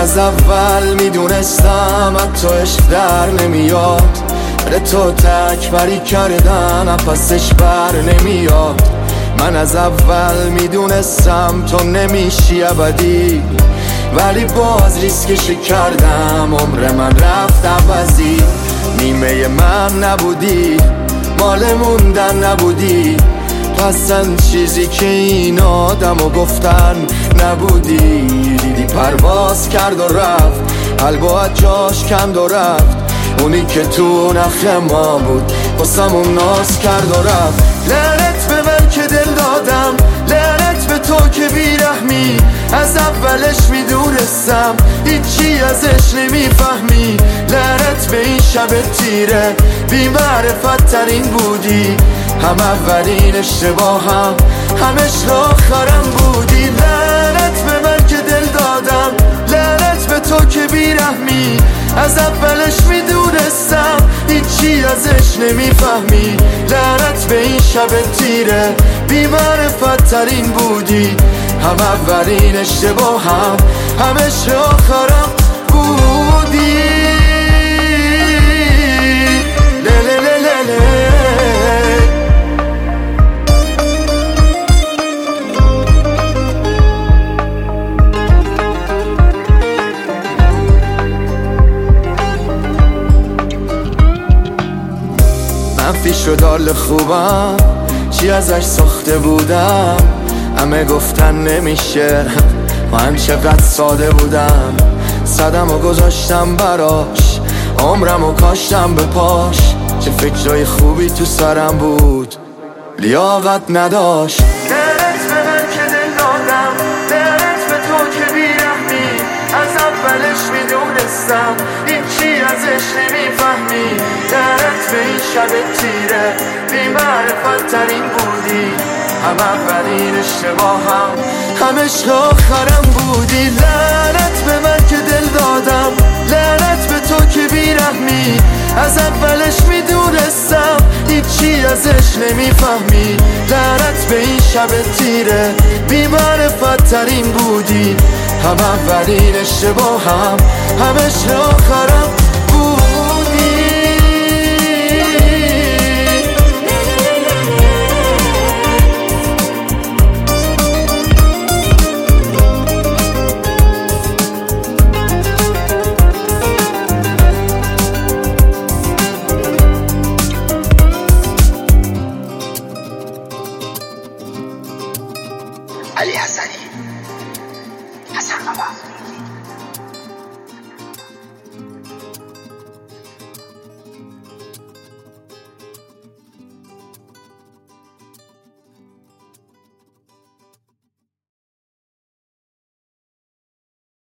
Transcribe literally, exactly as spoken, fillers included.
از اول میدونستم از تو عشق در نمیاد، به تو تکبری کردن پسش بر نمیاد. من از اول میدونستم تو نمیشی ابدی، ولی باز ریسکش کردم، عمر من رفت عوضی. نیمه من نبودی، مال موندن نبودی، تو اصلا چیزی که این آدمو گفتن نبودی. دیدی پرواز کرد و رفت، قلبو از جاش کند و رفت، اونی که تو نخ ما بود واسمون ناز کرد و رفت. لعنت به من که دل دادم، لعنت به تو که بیرحمی، از اولش میدونستم هیچی ازش نمیفهمی. لعنت به این شب تیره، بی معرفت ترین بودی، هم اولین اشتباهم همش آخرم بودی. لعنت به من که دل دادم، لعنت به تو که بیرحمی، از اولش میدونستم هیچی ازش نمیفهمی. لعنت به این شب تیره، بی معرفت ترین بودی، هم اولین اشتباهم همش آخرم بودی. له له له له. منفی شد حال خوبم، چی ازش ساخته بودم، همه گفتن نمیشه، من چقدر ساده بودم. صدم و گذاشتم براش، عمرم و کاشتم به پاش، چه فکرای خوبی تو سرم بود لیاقت نداشت. لعنت به من که دل دادم، لعنت به تو که بیرحمی، از اولش میدونستم هیچی ازش نمیفهمی. لعنت به این شب تیره، بی معرفت ترین بودی، هم اولین اشتباهم همش آخرم بودی. لعنت به من که دل دادم، لعنت به تو که بیرحمی، از اولش میدونستم هیچی ازش نمیفهمی. لعنت به این شب تیره، بی معرفت ترین بودی، هم اولین اشتباهم همش آخرم بودی. علی حسنی، حسن بابا.